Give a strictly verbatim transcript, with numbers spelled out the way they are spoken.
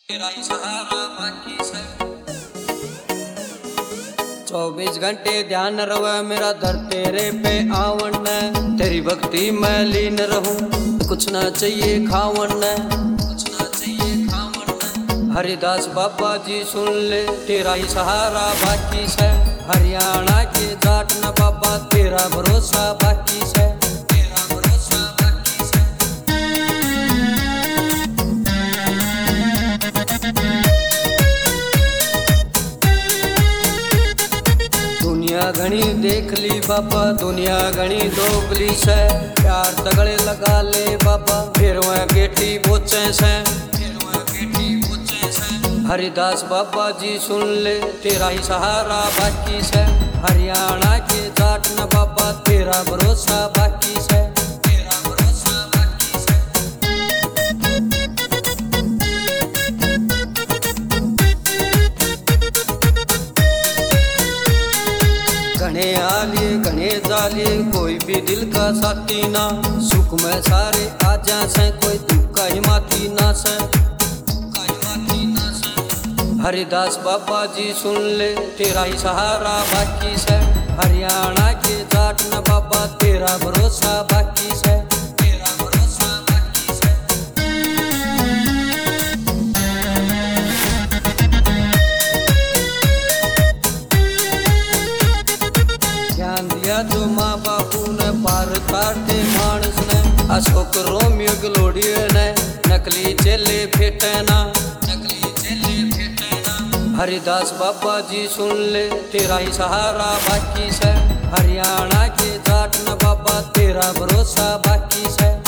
तेरा ही सहारा बाकी सब। चौबीस घंटे ध्यान रवे मेरा दर तेरे पे आवन, तेरी भक्ति में लीन रहूं, कुछ ना चाहिए खावन, कुछ ना चाहिए खावन। हरिदास बाबा जी सुन ले, तेरा ही सहारा बाकी से। हरियाणा के जाट न बाबा तेरा भरोसा बाकी से। दुनिया घनी देख ली बाबा, दुनिया घनी दोगली से। प्यार तगड़े लगा ले बाबा, फिर वह गेटी बोचे से। हरिदास बाबा जी सुन ले, तेरा ही सहारा बाकी से। हरियाणा के जाट न बाबा तेरा भरोसा बाकी से। तेरा भरोसा बाकी से। घने आलिए घने जालिए, कोई भी दिल का साथी ना। सुख में सारे आ जा से, कोई दुख का हिमाती ना से। हरिदास बाबा जी सुन ले, तेरा ही सहारा बाकी से। हरियाणा के जाट न बाबा तेरा भरोसा बाकी से। तेरा भरोसा बाकी से। ज्ञान दिया जो माँ बापू ने, पार तारते मानस ने। अशोक रोमियो गलोड़िए ने, नकली चेले फेटे ना। हरिदास बाबा जी सुन ले, तेरा ही सहारा बाकी से। हरियाणा के जाट न बाबा तेरा भरोसा बाकी से।